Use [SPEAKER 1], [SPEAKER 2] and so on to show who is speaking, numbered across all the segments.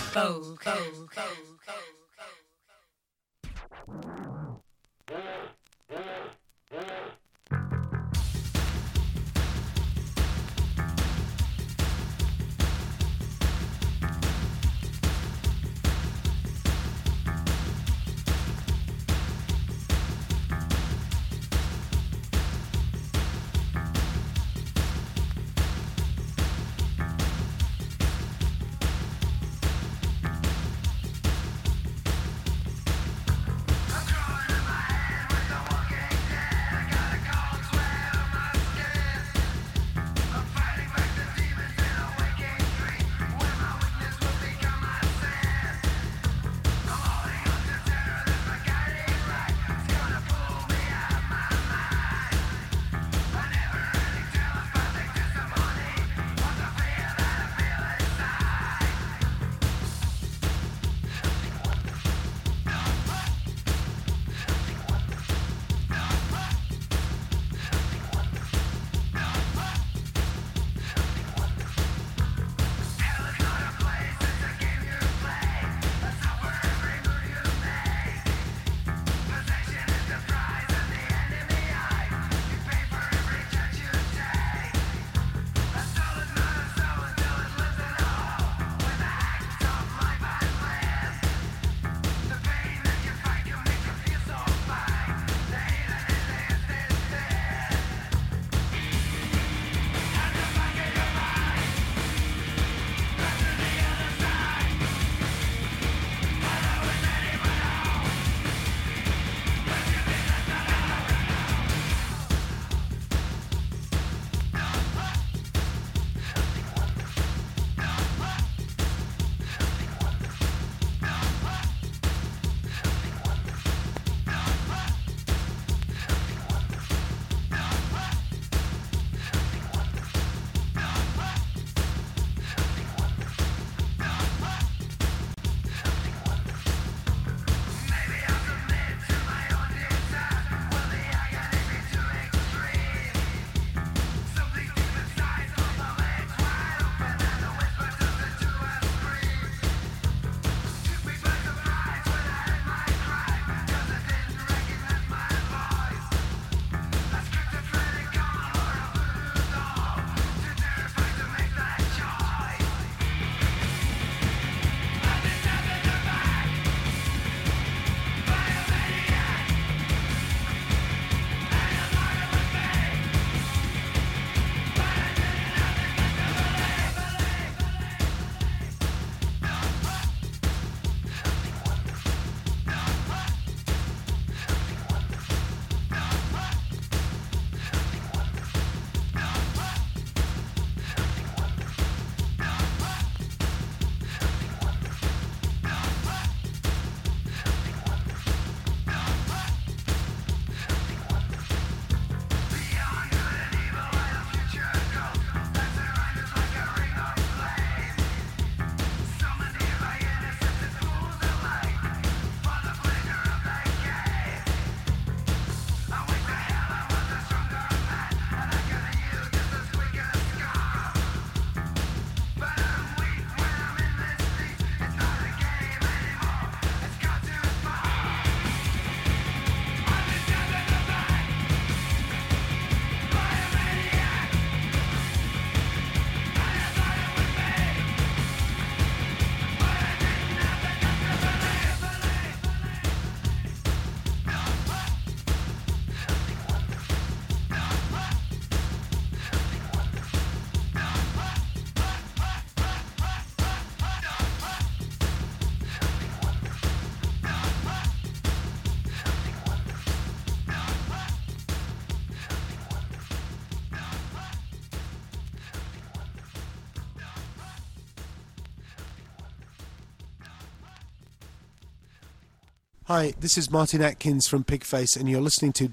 [SPEAKER 1] Hi, this is Martin Atkins from Pigface, and you're listening to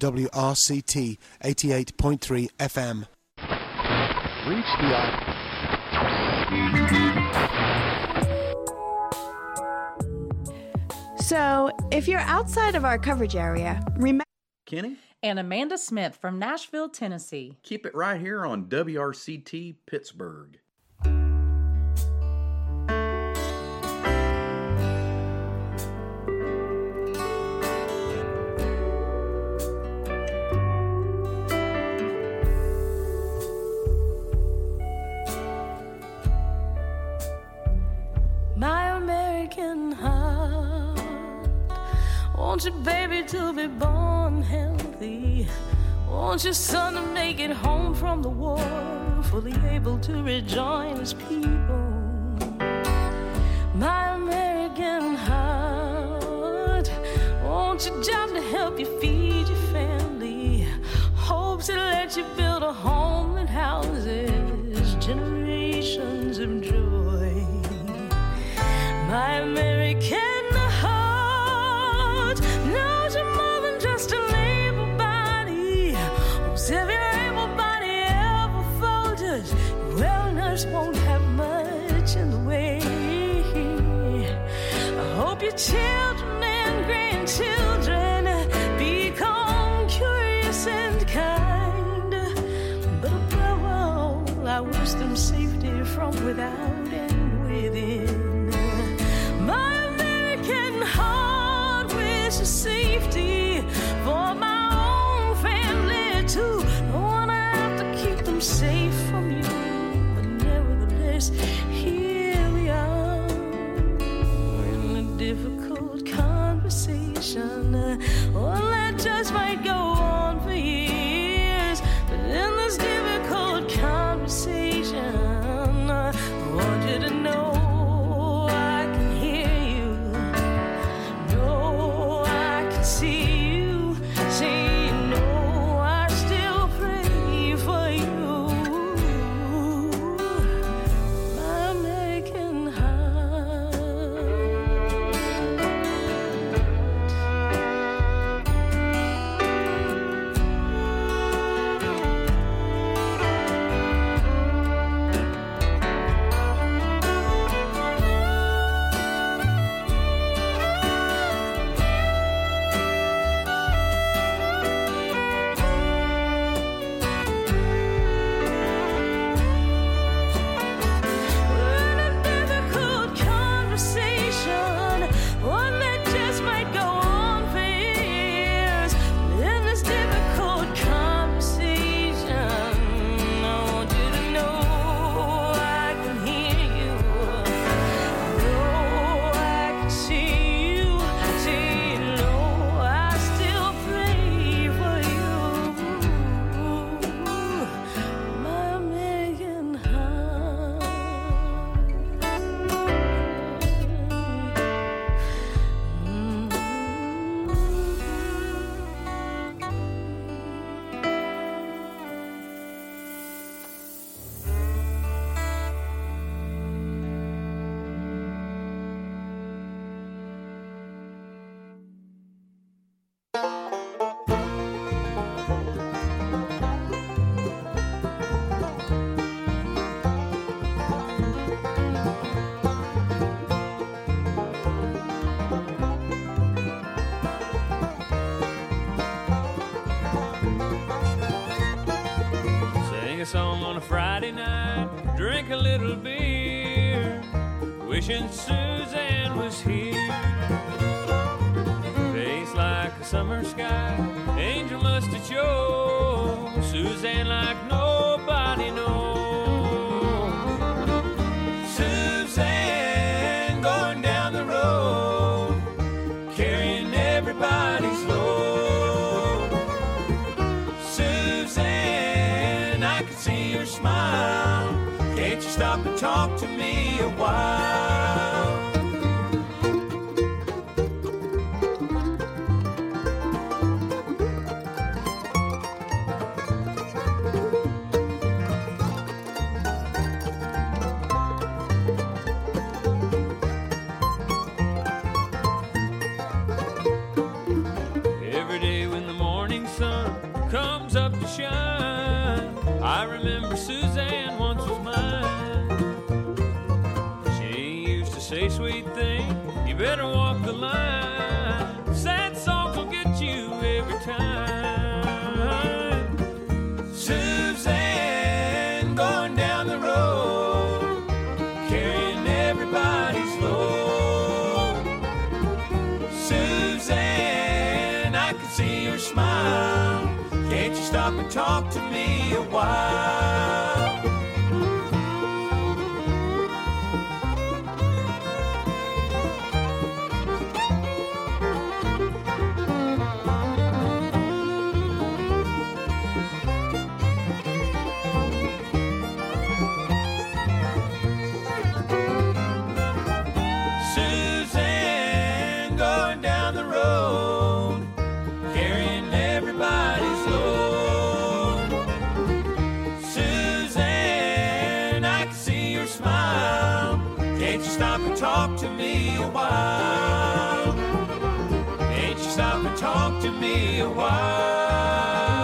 [SPEAKER 1] WRCT 88.3 FM.
[SPEAKER 2] Reach the
[SPEAKER 3] So, if you're outside of our coverage area, remember
[SPEAKER 4] Kenny
[SPEAKER 5] and Amanda Smith from Nashville, Tennessee.
[SPEAKER 4] Keep it right here on WRCT Pittsburgh. American heart. Want your baby to be born healthy. Want your son to make it home from the war, fully able to rejoin his people. My American heart. Want your job to help you feed your family. Hopes to let you build a home that houses generations of joy. My American heart knows you're more than just an able body. Whose every able body ever falters, your wellness won't have much in the way. I hope your children and grandchildren become curious and kind. But above all, I wish them safety from without and within. My American heart wishes safety for my own family too. Don't wanna have to keep them safe from you, but nevertheless, here we are in a difficult conversation, one that just might go on for years. But in this difficult conversation, I want you to know I can hear you, know I can see you, say no, I still pray for you. My American heart. We're in a difficult conversation, one that just might go on for years. In this difficult conversation, I want you to know I can hear you, know I can see you, say no, I still pray for you. My American heart.
[SPEAKER 6] Sing a song on a Friday night, drink a little beer, wishing Suzanne was here. Face like a summer sky, angel must have chose Suzanne like nobody knows. Suzanne going down the road, carrying everybody's load. Suzanne, I can see your smile. Can't you stop and talk to me a while? Every day when the morning sun comes up to shine, I remember Suzanne once was mine. She used to say sweet thing, you better walk the line. Sad songs will get you every time. Suzanne going down the road, carrying everybody's load. Suzanne, I can see your smile. Can't you stop and talk to me a while? stop and talk to me a while? Ain't you stop and talk to me a while?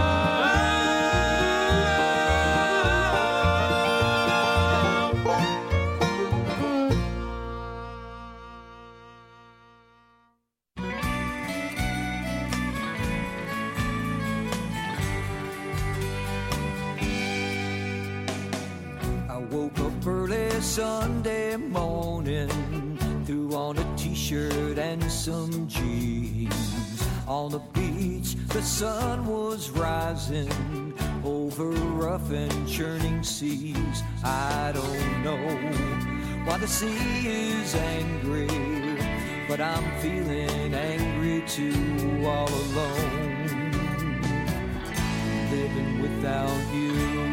[SPEAKER 7] Sunday morning, threw on a t-shirt and some jeans. On the beach, the sun was rising over rough and churning seas. I don't know why the sea is angry, but I'm feeling angry too, all alone, living without you.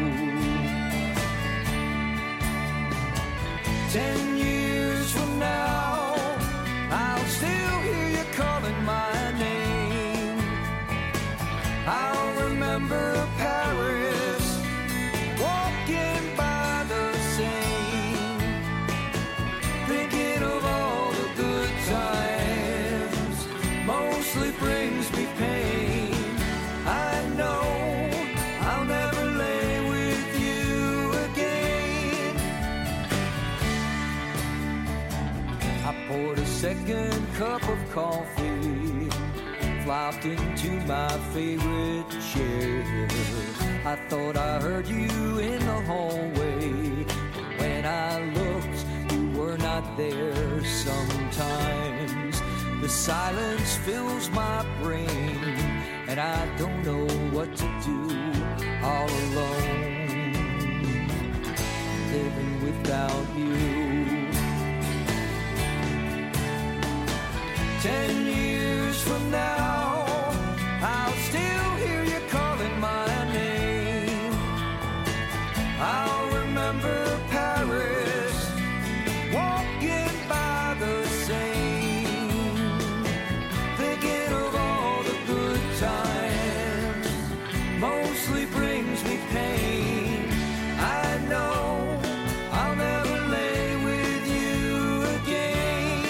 [SPEAKER 7] 10 years from now, I'll still hear you calling my name. I'll remember Paris, walking by the Seine, thinking of all the good times, mostly brings me pain. I know I'll never lay with you again. I poured a second cup of coffee, flopped into my favorite chair. I thought I heard you in the hallway, but when I looked, you were not there. Sometimes the silence fills my brain, and I don't know what to do, all alone, living without you. 10 years from now, I'll still hear you calling my name. I'll remember Paris, walking by the Seine, thinking of all the good times, mostly brings me pain. I know I'll never lay with you again.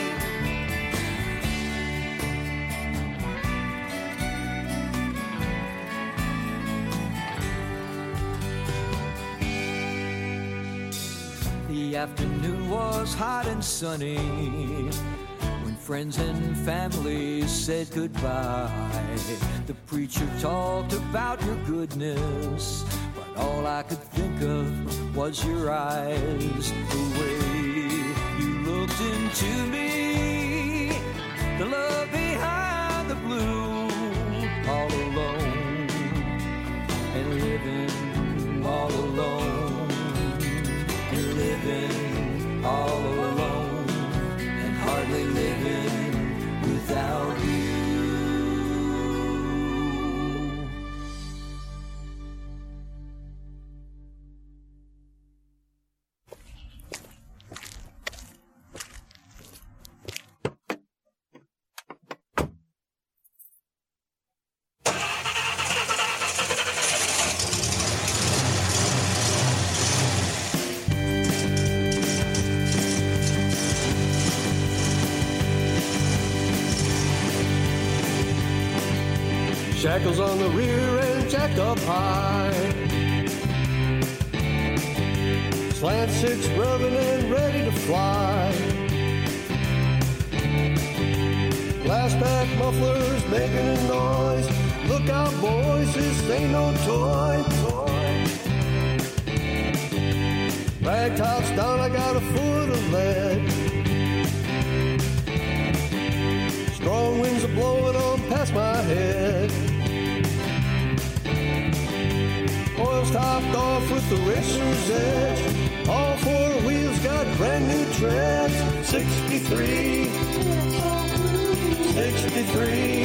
[SPEAKER 7] The afternoon was hot and sunny when friends and family said goodbye. The preacher talked about your goodness, but all I could think of was your eyes. The way you looked into me, the love behind the blue, all alone and living all alone, and living all alone, and hardly living without you.
[SPEAKER 8] Shackles on the rear and jacked up high. Slant six rubbing and ready to fly. Glass back mufflers making a noise. Look out, boys, this ain't no toy. Rag tops down, I got a foot of lead. Strong winds are blowing on past my head. Oil's topped off with the racer's edge. All four wheels got brand new treads. 63, 63,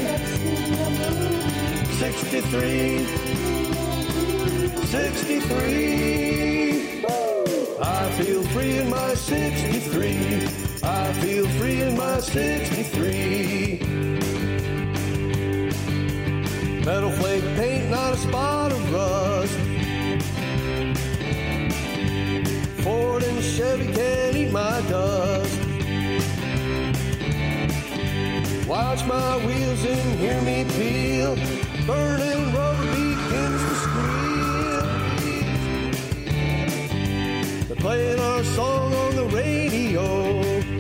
[SPEAKER 8] 63, 63. I feel free in my 63. I feel free in my 63. Metal flake paint, not a spot of rust. Ford and Chevy can't eat my dust. watch my wheels and hear me peel. Burning rubber begins to squeal. They're playing our song on the radio.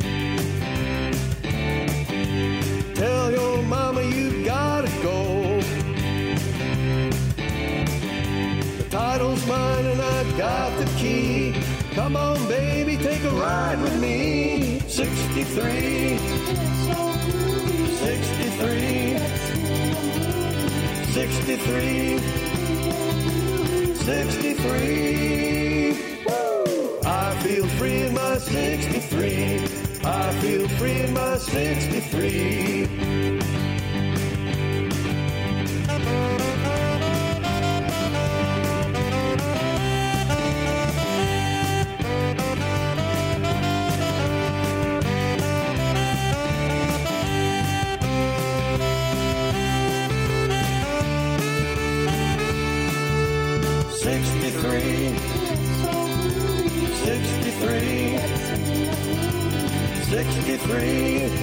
[SPEAKER 8] Tell your mama you gotta go. The title's mine and I've got the key. Come on, baby, take a ride with me. 63, 63, 63, 63. Woo! I feel free in my 63. I feel free in my 63. Sixty-three, 63,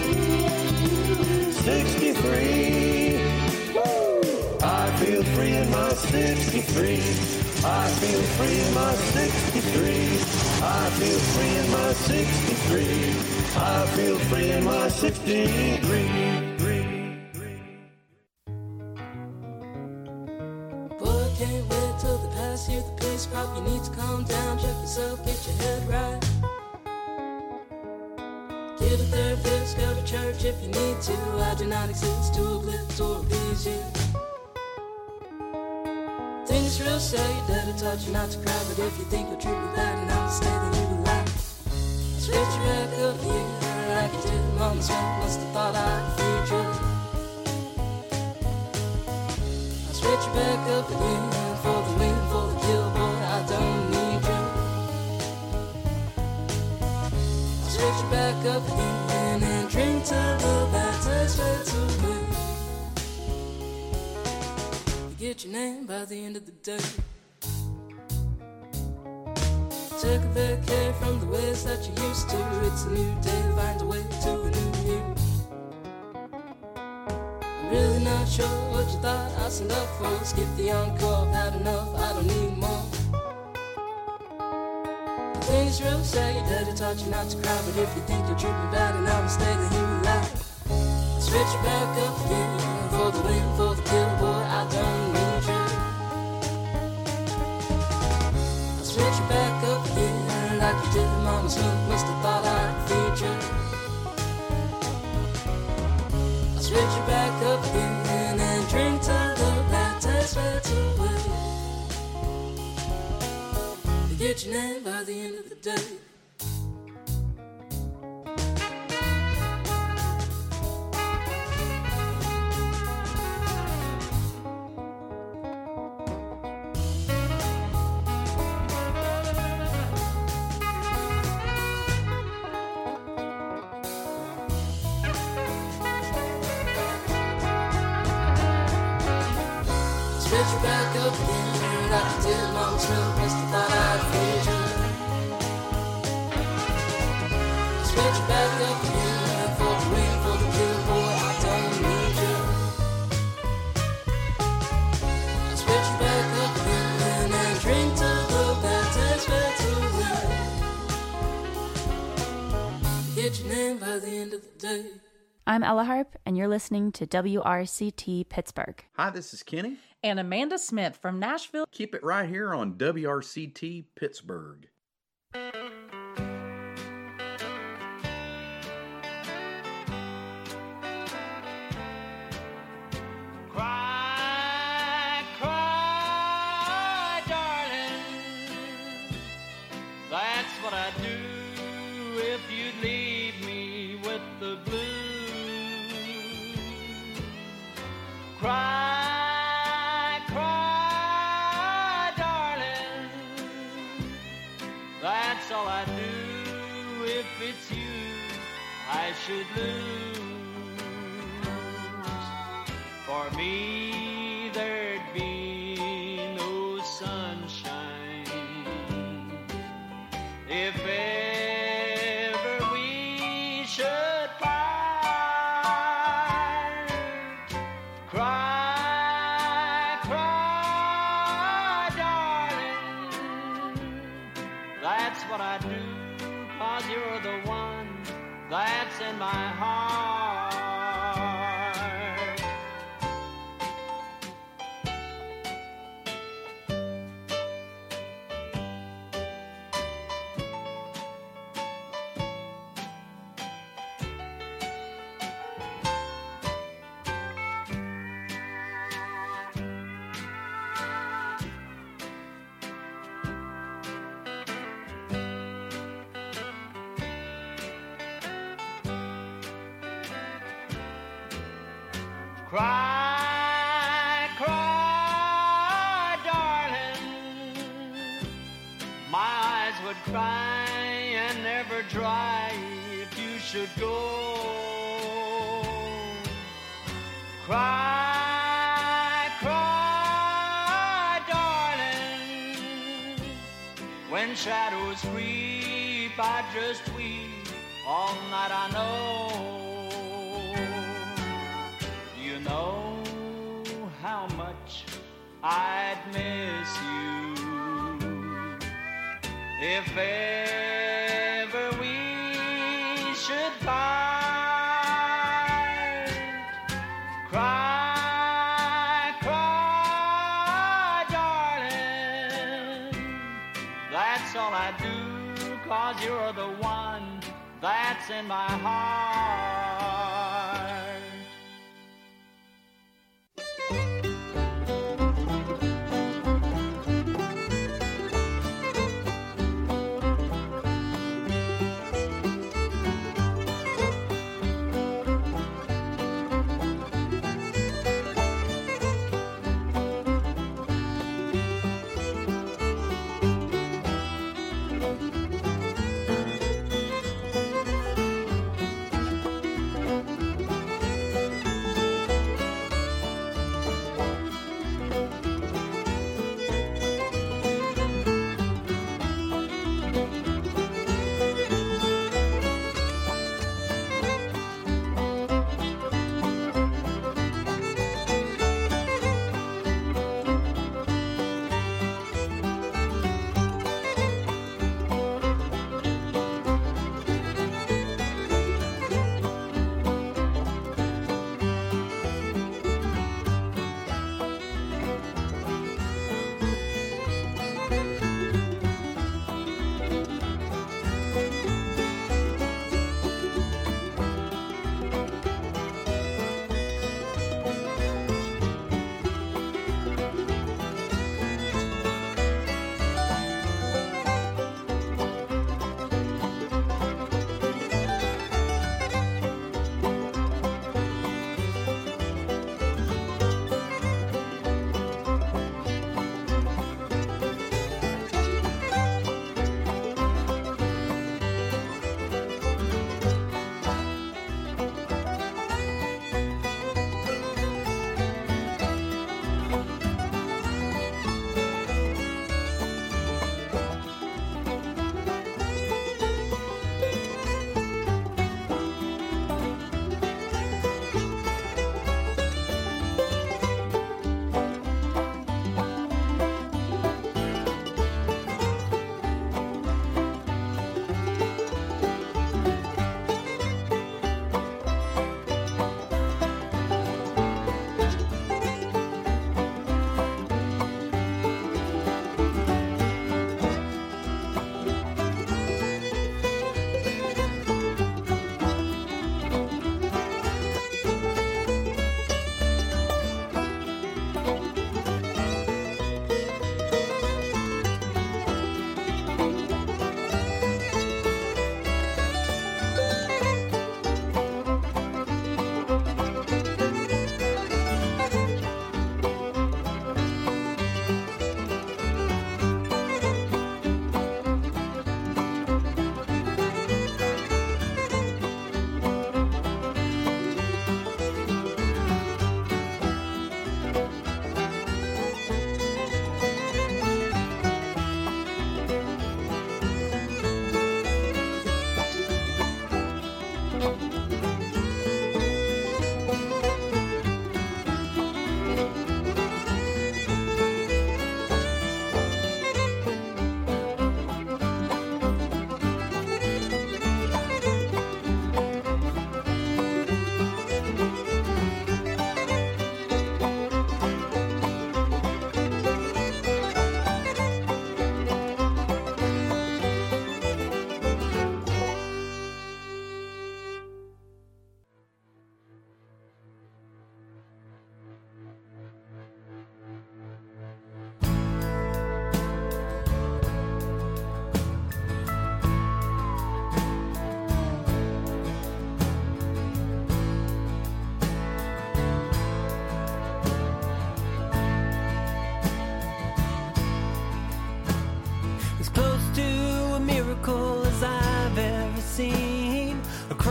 [SPEAKER 8] 63. Woo! I feel free in my 63. I feel free in my 63. I feel free in my 63. I feel free in my 63.
[SPEAKER 4] Boy, can't wait till they pass you the peace crop. You need to calm down, check yourself, get your head right. Get a therapist, go to church if you need to. I do not exist to uplift or appease you. Things real say that I taught you not to cry, but if you think you'll treat me bad and I'll stay, then you will lie. Switch you back up here like you did. Mama Smith must have thought I'd feed you. I switch you back up again for the win, for the kill, boy. I don't need you. Switch you back up again and drink till the bad taste fades away. You get your name by the end of the day. Take a vacay from the ways that you used to. It's a new day, find a way to a new you. I'm really not sure what you thought I signed up for. Skip the encore, I've had enough, I don't need more. Things real say that I taught you not to cry, but if you think you'll treat me bad and I'll stay, then you will lie. Switch you back up again for the win, for the kill, boy. I don't need you. I'll switch you back up again like you did. Mama Smith must have thought I'd feed you. I'll switch you back up again and drink till the bad taste fades away. Get your name by the end of the day. Switch you back up again like you did. Mama Smith must have thought I'd feed you. Switch you back up again for the win, for the kill, boy. I don't need you. Switch you back up again and drink till the bad taste fades away. Get your name by the end of the day.
[SPEAKER 9] I'm Ella Harp, and you're listening to WRCT Pittsburgh.
[SPEAKER 10] Hi, this is Kenny.
[SPEAKER 5] And Amanda Smith from Nashville.
[SPEAKER 10] Keep it right here on WRCT Pittsburgh.
[SPEAKER 6] Cry, cry, darling. That's what I'd do if you'd leave me with the blues. Cry, cry, darling. That's all I do if it's you I should lose. For me, there'd be no sunshine if ever we should part.
[SPEAKER 11] that's in my heart. Cry, cry, darling. My eyes would cry and never dry if you should go. Cry, cry, darling. When shadows creep, I just weep all night, I know. Know how much I'd miss you if ever we should part. Cry, cry, darling. That's all I do, 'cause you're the one that's in my heart.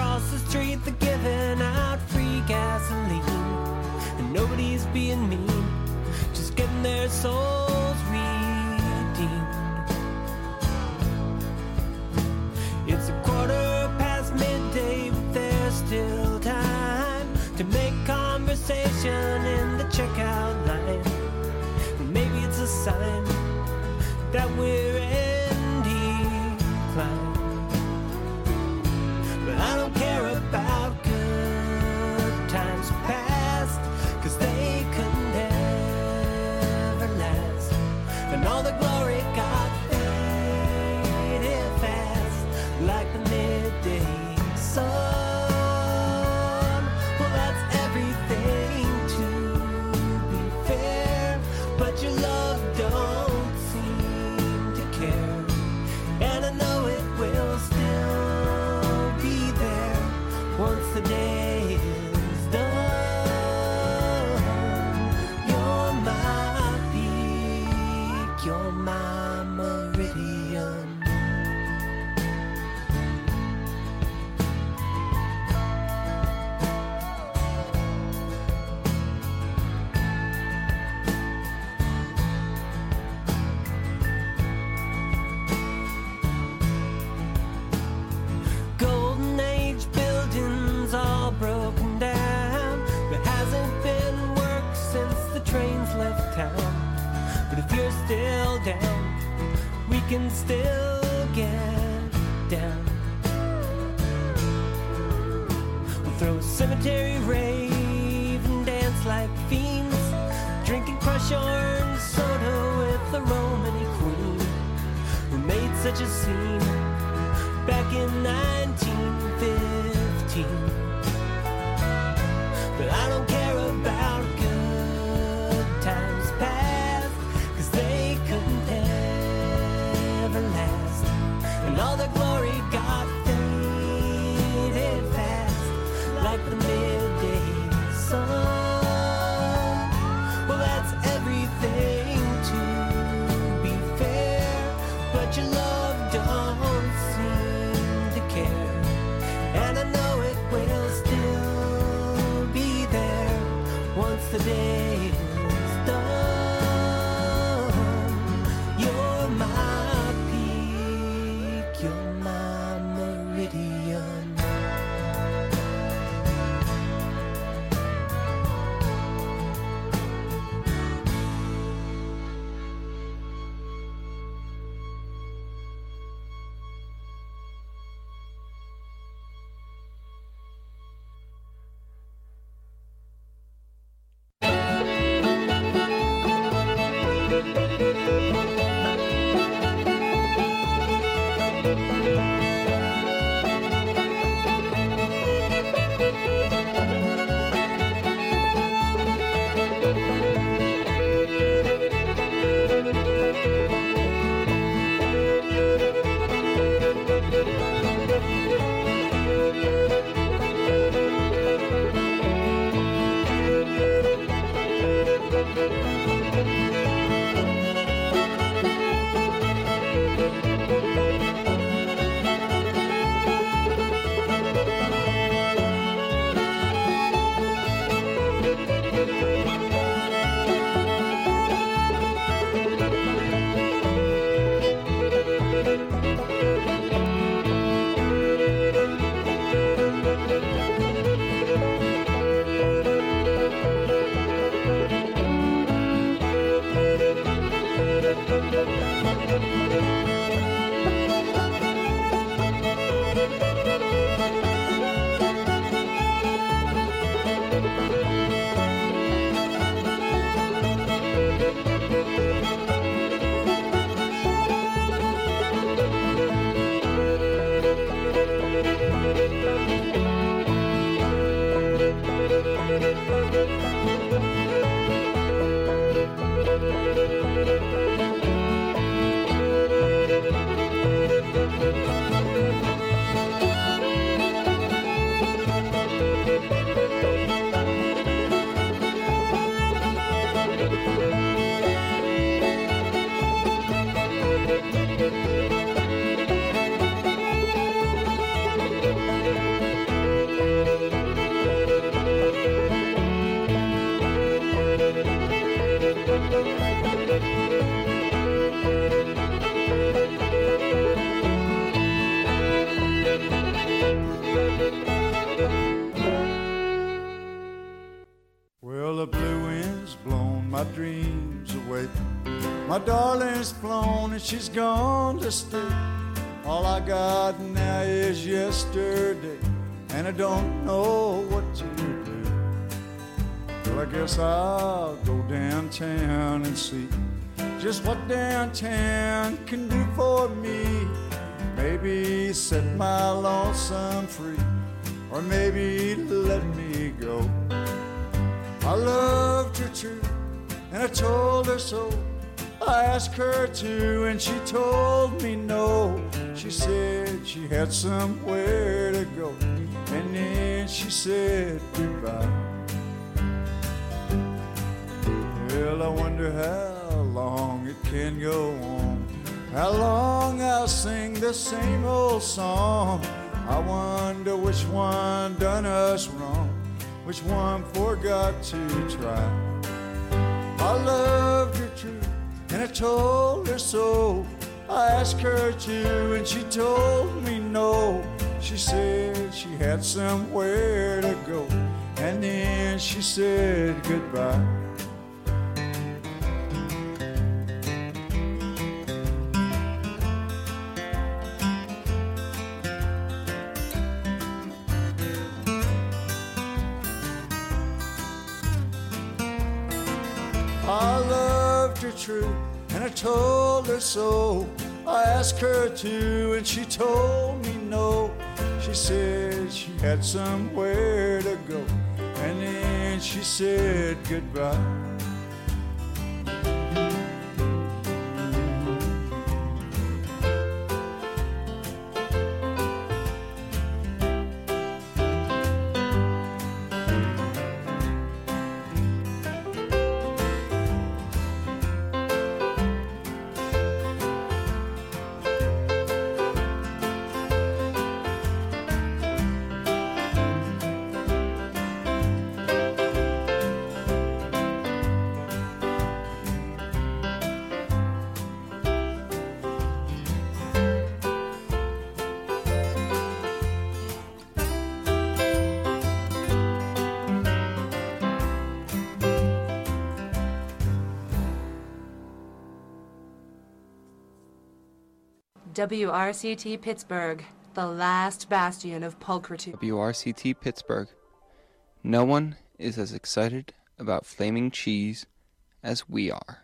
[SPEAKER 12] across the street, they're giving out free gasoline. And nobody's being mean, just getting their souls redeemed. It's midday, but there's still time to make conversation in the checkout line. Maybe it's a sign that we're in decline. But I don't care about good times past, 'cause they could never last. And all the glory got faded fast, like the midday sun. Well, that's everything, to be fair, but your love don't seem to care. And I know it will still be there once the day is done. You're my peak, you're my meridian. Broken down, there hasn't been work since the trains left town. But if you're still down, we can still get down. We'll throw a cemetery rave and dance like fiends, drinking crush orange soda with the Romany queen who made such a scene back in 1915. But I don't care about good times past, 'cause they couldn't ever last. And all the glory got faded fast, like the midday sun. Well, that's everything, to be fair, but your love don't seem to care. And I know it will still once the day is done. You're my peak, you're my meridian.
[SPEAKER 13] dreams away. My darling's flown and she's gone to stay. All I got now is yesterday, and I don't know what to do. Well, I guess I'll go downtown and see just what downtown can do for me. Maybe set my lonesome free, or maybe let me go. I loved her true, and I told her so. I asked her to, and she told me no. She said she had somewhere to go, and then she said goodbye. Well, I wonder how long it can go on, how long I'll sing the same old song. I wonder which one done us wrong, which one forgot to try. I loved her true, and I told her so. I asked her to, and she told me no. She said she had somewhere to go, and then she said goodbye. I loved her true, and I told her so. I asked her to, and she told me no. She said she had somewhere to go, and then she said goodbye.
[SPEAKER 14] WRCT Pittsburgh, the last bastion of pulchritude.
[SPEAKER 15] WRCT Pittsburgh. No one is as excited about flaming cheese as we are.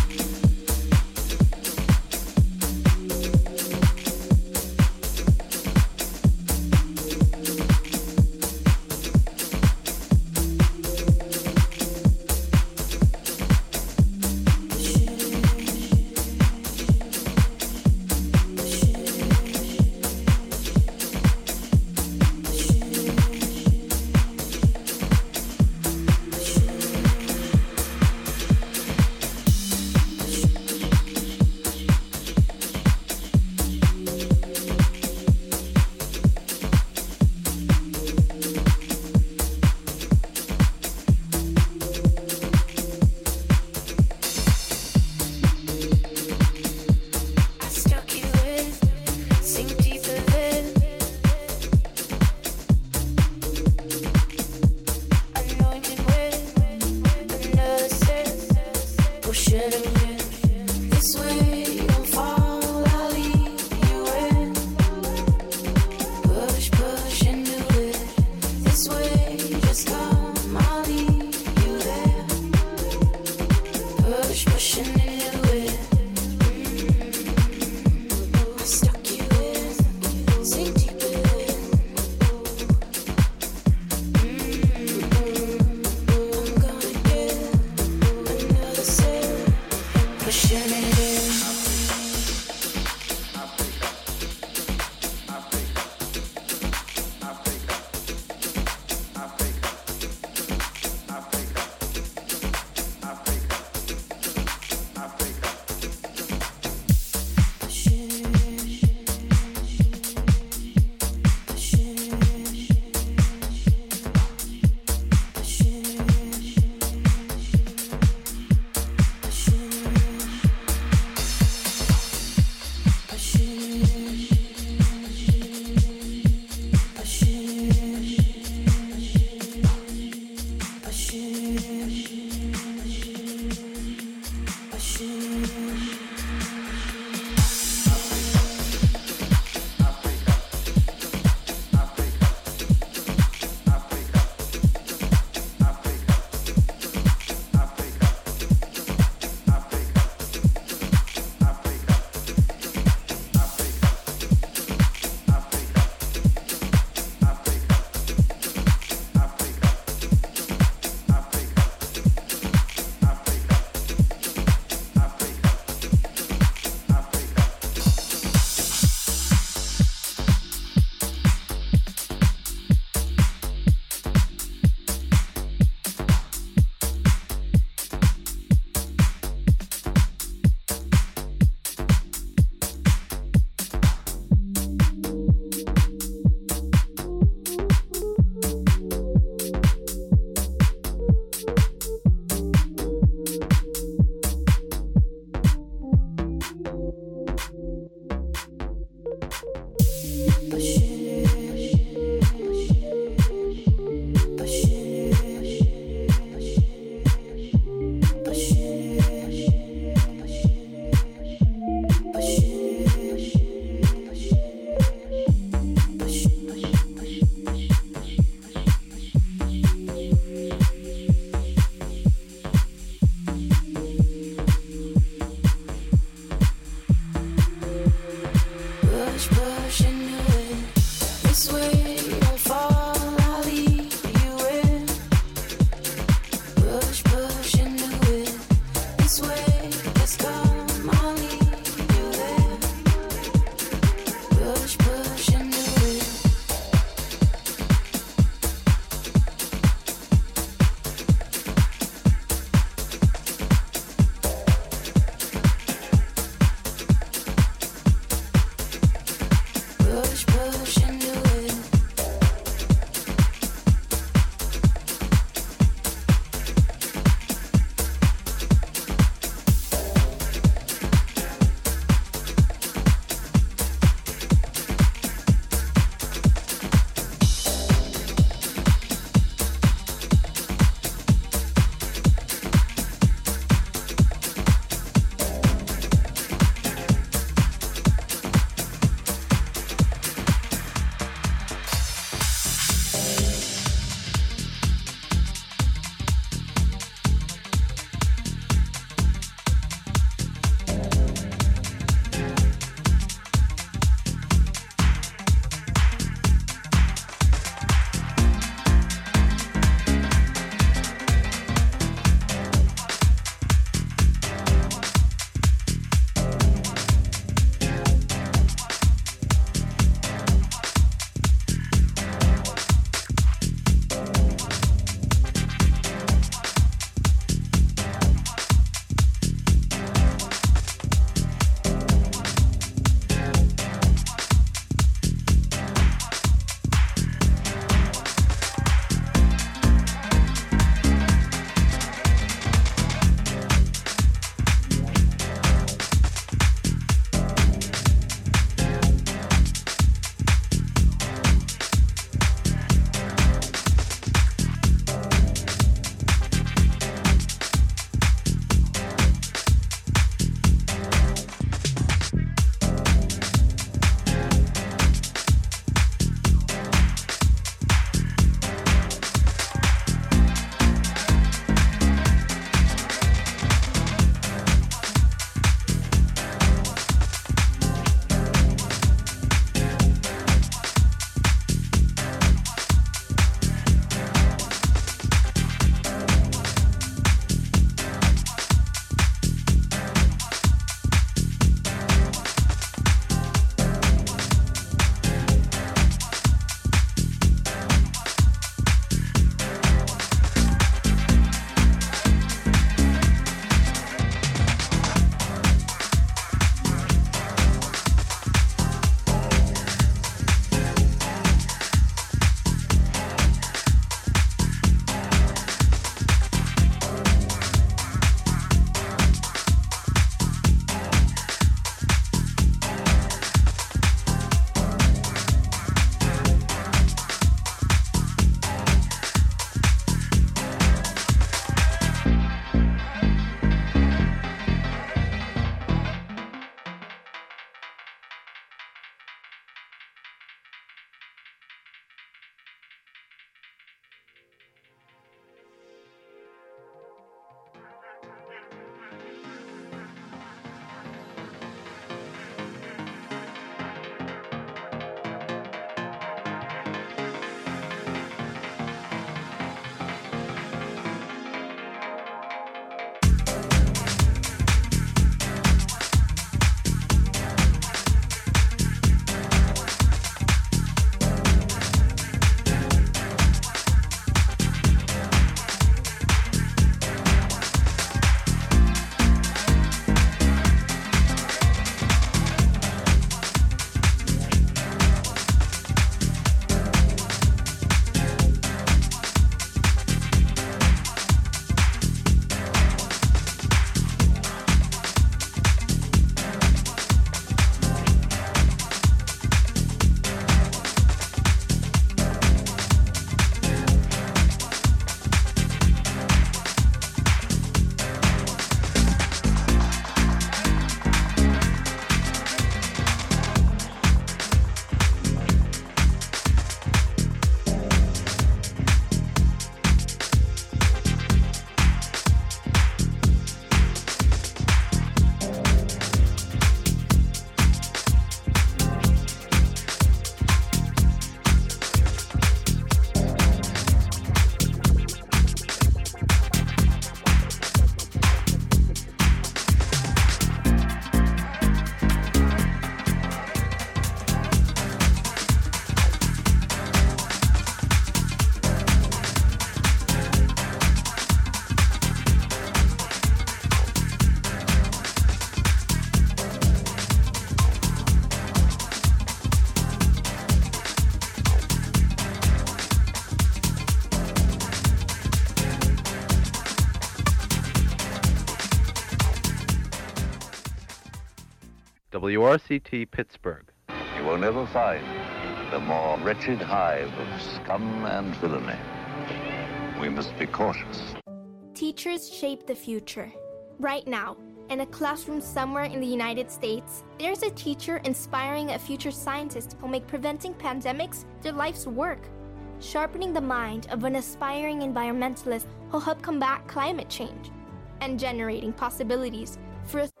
[SPEAKER 2] WRCT Pittsburgh.
[SPEAKER 16] You will never find a more wretched hive of scum and villainy. We must be cautious.
[SPEAKER 17] Teachers shape the future. Right now, in a classroom somewhere in the United States, there's a teacher inspiring a future scientist who'll make preventing pandemics their life's work. Sharpening the mind of an aspiring environmentalist who'll help combat climate change. And generating possibilities for a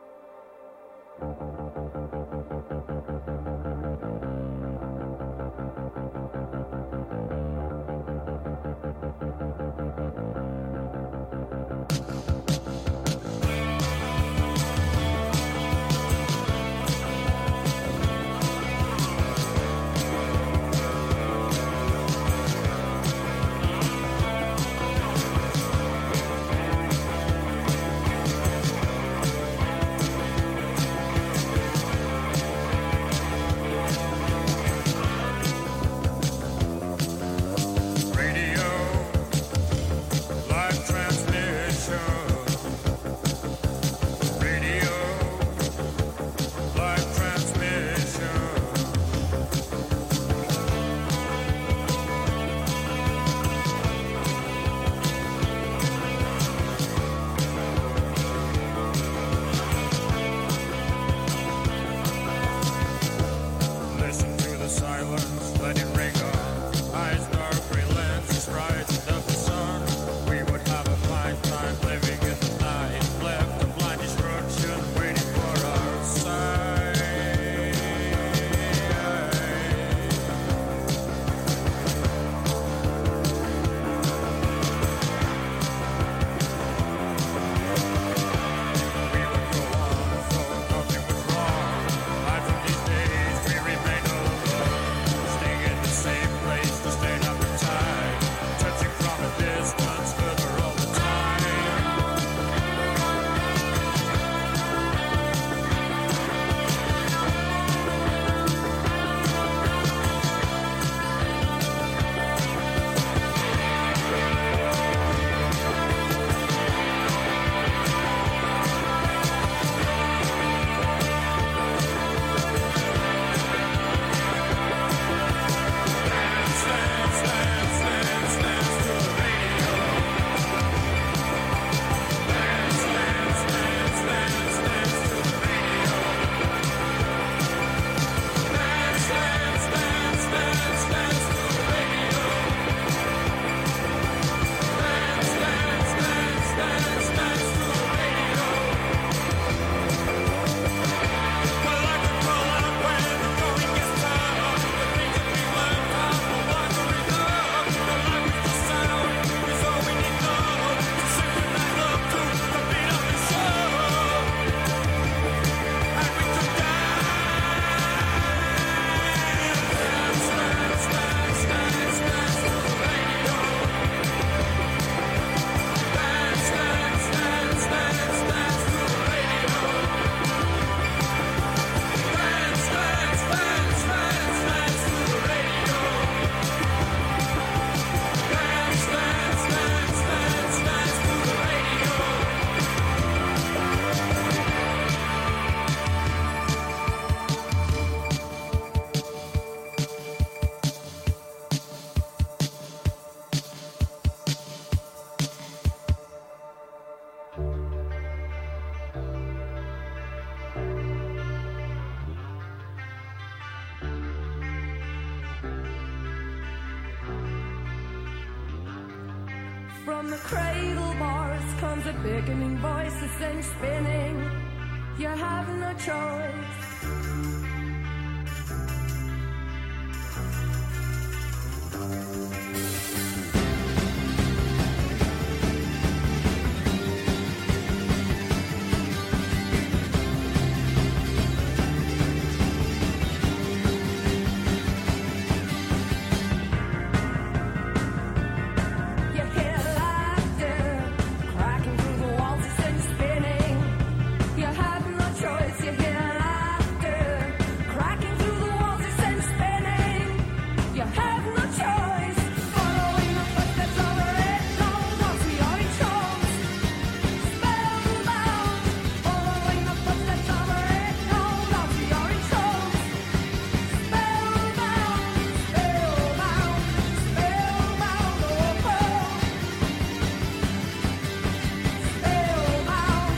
[SPEAKER 18] From the cradle bars comes a beckoning voice that sends spinning. You have no choice.